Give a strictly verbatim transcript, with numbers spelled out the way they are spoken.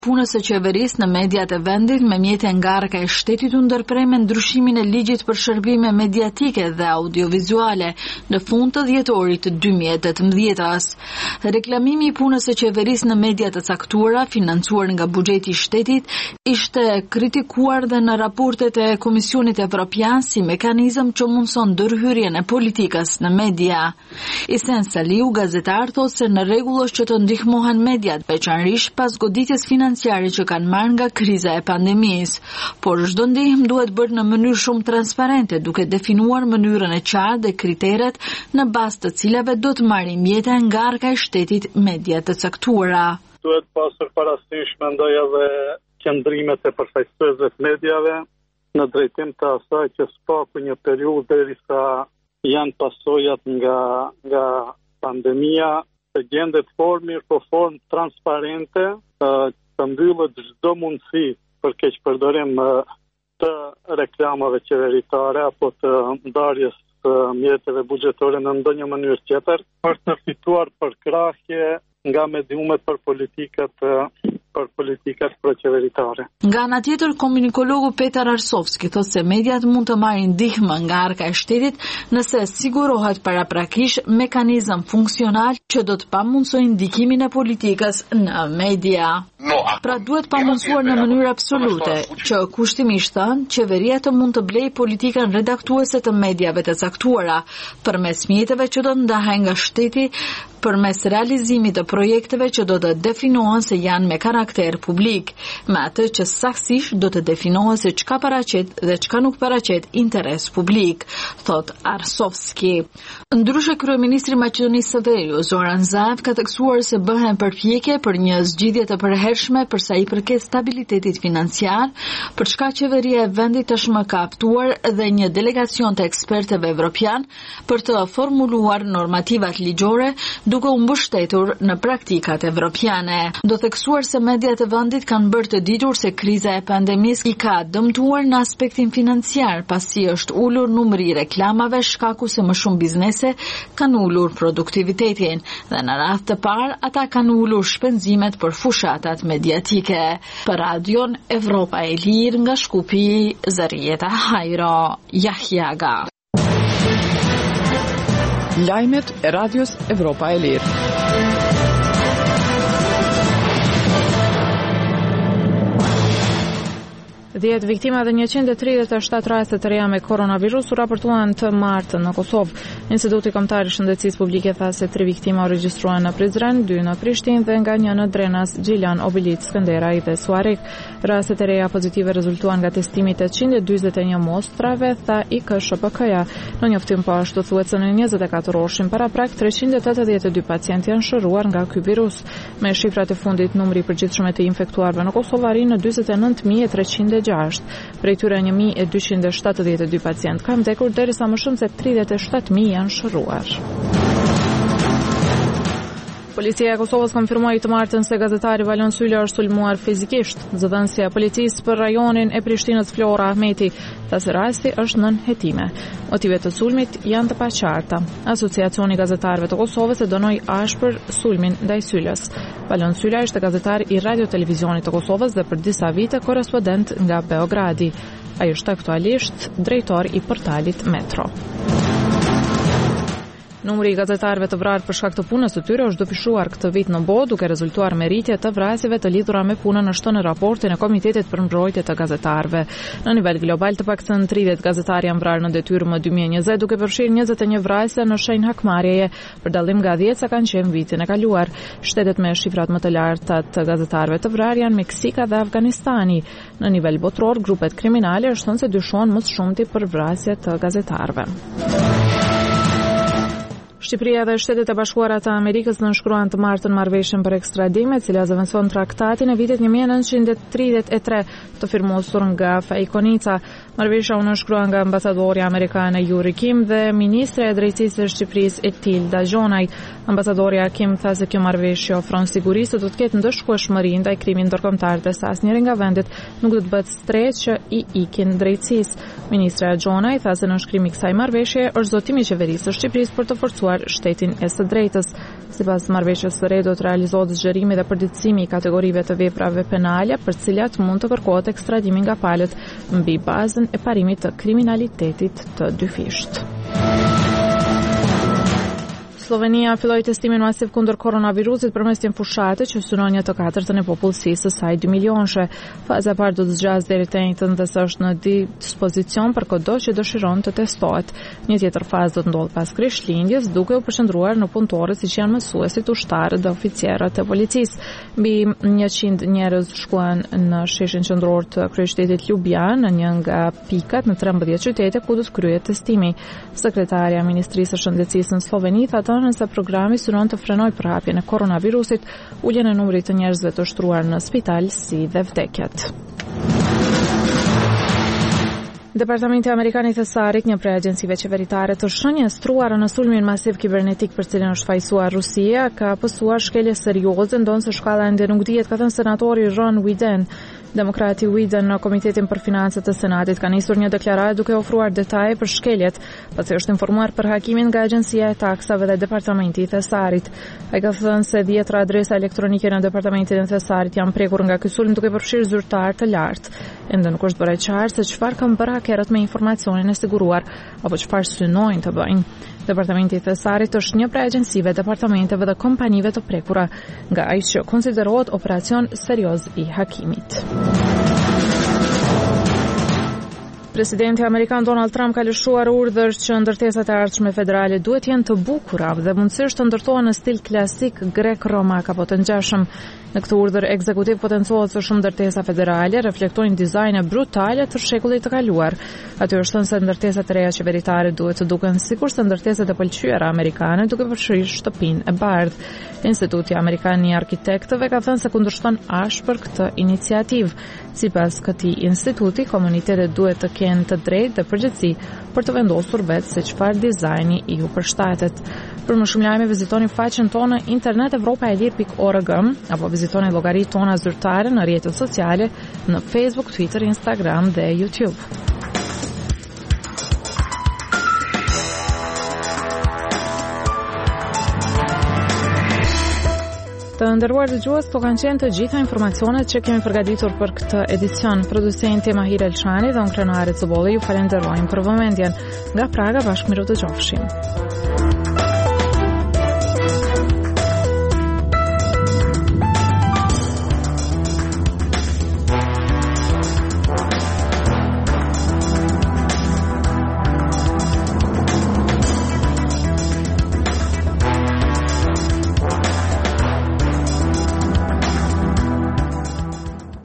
punës së qeverisë në mediat e vendit me mjete ngarke e shtetit u ndërprej me ndryshimin e ligjit për shërbime mediatike dhe audiovizuale në fund të dhjetorit të dy mijë e tetëmbëdhjetës. Reklamimi i punës së qeverisë në media të caktuara, financuar nga buxheti i shtetit, ishte kritikuar dhe në raportet e Komisionit Evropian si mekanizëm që mundson ndërhyrjen e politikës në media. Isen Saliu, gazetar, thotë se në rregull është që të ndihmohen mediat, veçanërisht pas goditjes financiare që kanë marrë nga kriza e pandemisë, por çdo ndihmë duhet bërë në mënyrë shumë transparente, duke definuar mënyrën e qartë dhe kriteret në bazë të cilave do të marrin mjete ngarka e shtetit media të caktuara. Duhet pasur parasysh mendoj edhe qëndrimet e përfaqësuesve të mediave në drejtim të asaj që spaku një periudhë derisa janë pasojat nga nga pandemia të gjendet formë po formë transparente të mbyllët çdo mundësi për keqpërdorim të reklamave qeveritare apo të ndarjes të mjeteve buxhetore në ndonjë mënyrë tjetër, është të fituar përkrahje nga mediumet për politikat për politikat proqeveritare. Nga ana tjetër, komunikologu Petar Arsovski thotë se mediat mund të marrin ndihmë nga arka e shtetit nëse sigurohet paraprakisht mekanizëm funksional që do të pamundsojë ndikimin e politikës në media. Pra duhet pamundsuar në mënyrë absolute që kushtimisht thënë, qeveria të mund të blejë politikën redaktuese të mediave të caktuara përmes mjeteve që do të ndahen nga shteti përmes realizimit të projekteve që do të definohen se janë me karakter publik, me atë që saktësisht do të definohen se çka paraqet dhe çka nuk paraqet interes publik, thot Arsovski. Ndryshe, kryeministri i Maqedonisë së Veriut, Zoran Zaev, ka theksuar se bëhen përpjekje për një zgjidhje të përhershme për sa i përket stabilitetit financiar, për çka qeveria e vendit tashmë ka optuar dhe një delegacion të ekspertëve evropian për të formuluar normativat ligjore duke u mbështetur në praktikat evropiane. Do theksuar se mediat e vendit kanë bërë të ditur se kriza e pandemisë i ka dëmtuar në aspektin financiar, pasi është ulur numri i reklamave, shkaku se më shumë biznese kanë ulur produktivitetin dhe në radhë të parë ata kanë ulur shpenzimet për fushatat mediatike. Për radion Evropa e Lirë nga Shkupi, Zarieta Hajro, Jahjaga. Lajmet e radios Evropa e Lirë. dhjetë viktima dhe njëqind e tridhjetë e shtatë raste të reja me koronavirus u raportuan të martën në Kosovë. Instituti Kombëtar i Shëndetësisë Publike tha se tre viktima u regjistruan në Prizren, dy në Prishtinë dhe nga një në Drenas, Gjilan, Obilic, Skënderaj dhe Suarek. Rastet e reja pozitive rezultuan nga testimi tetëqind e dyzet e një mostrave, tha I K S H P K-ja. Në njoftim po ashtu thuhet se në njëzet e katër orëshin paraprak treqind e tetëdhjetë e dy pacientë janë shëruar nga ky virus. Me shifrat e fundit, numri i përgjithshëm të infektuarve në Kosovë arrin në dyzet e nëntë mijë e treqind e gjashtë. Prej tyre një mijë e dyqind e shtatëdhjetë e dy pacientë kanë vdekur, derisa më shumë se tridhjetë e shtatë mijë janë shëruar. Policia e Kosovës konfirmoi të martën se gazetari Valon Sylla është sulmuar fizikisht. Zëdhënësia e policisë për rajonin e Prishtinës Flora Ahmeti tha se rasti është nën hetime. Motivet të sulmit janë të paqarta. Asociacioni i gazetarëve të Kosovës e dënoi ashpër sulmin ndaj Syllës. Valon Sylla ishte gazetar i Radio Televizionit të Kosovës dhe për disa vite korrespondent nga Beogradi. Ai është aktualisht drejtor i portalit Metro. Numri i gazetarëve të vrarë për shkak të punës së tyre është dëpyshuar këtë vit në botë, duke rezultuar me rritje të vrasjeve të lidhura me punën, ashtu në raportin e Komitetit për Mbrojtje të Gazetarëve. Në nivel global, të paktën tridhjetë gazetarë janë vrarë në detyrë më dy mijë e njëzet, duke përfshirë njëzet e një vrasje në shenjë hakmarrjeje, për dallim nga dhjetë sa kanë qenë vitin e kaluar. Shtetet me shifrat më të larta të gazetarëve të vrarë janë Meksika dhe Afganistani. Në nivel botror, grupet kriminale është thënë se dyshohen më së shumti për vrasje të gazetarëve. Shqipëria dhe Shtetet e Bashkuara të Amerikës nënshkruan të martën marrëveshjen për ekstradim, e cila zëvendëson traktatin e vitit një mijë e nëntëqind e tridhjetë e tre të firmosur nga Fajkonica. Marrëveshja u nënshkrua nga ambasadori amerikan Yuri Kim dhe ministre e drejtësisë së Shqipërisë Etilda Gjonaj. Ambasadori Kim tha se kjo marrëveshje ofron siguri se do të ketë ndëshkueshmëri ndaj krimit ndërkombëtar dhe se asnjëri nga vendet nuk do të bëhet stres që i ikin drejtësisë. Ministra Gjonaj tha se nënshkrimi i kësaj marrëveshje është zotimi i qeverisë së Shqipërisë për të forcuar shtetin e së drejtës. Sipas marrëveshjes së re do të realizohet zgjerimi dhe përditësimi i kategorive të veprave penale për të cilat mund të kërkohet ekstradimi nga palët mbi bazën e parimit të kriminalitetit të dyfisht. Slovenia filloi testimin masiv kundër koronavirusit përmes një fushate që synon një të katërtën e popullsisë së saj dy milionëshe. Faza e parë do të zgjasë deri të njëjtën dhe është në dispozicion për kudo që dëshiron të testohet. Një tjetër fazë do të ndodhë pas Krishtlindjes, duke u përqendruar në punëtorët siç janë mësuesit, ushtarët dhe oficerët e policisë. Mbi njëqind njerëz shkuan në sheshin qendror të kryeqytetit Ljubljan, në një nga pikat në trembëdhjetë qytete ku do të kryhet testimi. Sekretarja e Ministrisë së Shëndetësisë në Sloveni tha nëse programi synon të frenoj përhapjen e koronavirusit, uljen e numrit të njerëzve të shtruar në spital si dhe vdekjet. Departamenti Amerikan i Thesarit, një prej agjencive qeveritare të shënjestruara në sulmin masiv kibernetik për cilin është fajsuar Rusia, ka pësuar shkelje serioze, ndonse shkalla ende nuk dihet, ka thënë senatori Ron Wyden. Demokrati Wyden në Komitetin për Financat të Senatit ka nisur një deklaratë duke ofruar detaje për shkeljet, pasi është informuar për hakimin nga Agjencia e Taksave dhe Departamenti i Thesarit. Ai ka thënë se dhjetra adresa elektronike në Departamentin e Thesarit janë prekur nga ky sulm duke përfshirë zyrtar të lartë. Ende nuk është bërë qartë se çfarë kanë bërë hakerët me informacionin e siguruar apo çfarë synojnë të bëjnë. Departamenti i Thesarit është një prej agjencive, departamenteve dhe kompanive të prekura, nga ai që konsiderohet operacion serioz i hakimit. Presidenti amerikan Donald Trump ka lëshuar urdhër që ndërtesat e ardhshme federale duhet jenë të bukura dhe mundësisht të ndërtohen në stil klasik grek-romak apo të ngjashëm. Në këtë urdhër ekzekutiv potencohet se shumë ndërtesa federale reflektojnë dizajne brutale të shekullit të kaluar. Aty është thënë se ndërtesat e reja qeveritare duhet të duken sikurse ndërtesat e pëlqyera amerikane, duke përfshirë shtëpinë e bardhë. Instituti Amerikan i Arkitektëve ka thënë se kundërshton ashpër këtë iniciativë. Sipas këtij instituti, komunitetet duhet të kenë të drejtë dhe përgjegjësi për të vendosur vetë se çfarë dizajni i ju përshtatet. Për më shumë lajme vizitoni faqen tonë internet europa e lir pikë org apo vizitoni llogaritë tona zyrtare në rrjetet sociale në Facebook, Twitter, Instagram dhe YouTube. Të nderuar dëgjues, këto kanë qenë të gjitha informacionet që kemi përgatitur për këtë edicion. Producenti Mahir Elshani dhe unë Krenare Cubolli ju falenderojmë për vëmendjen. Nga Praga bashkë miru të qofshim.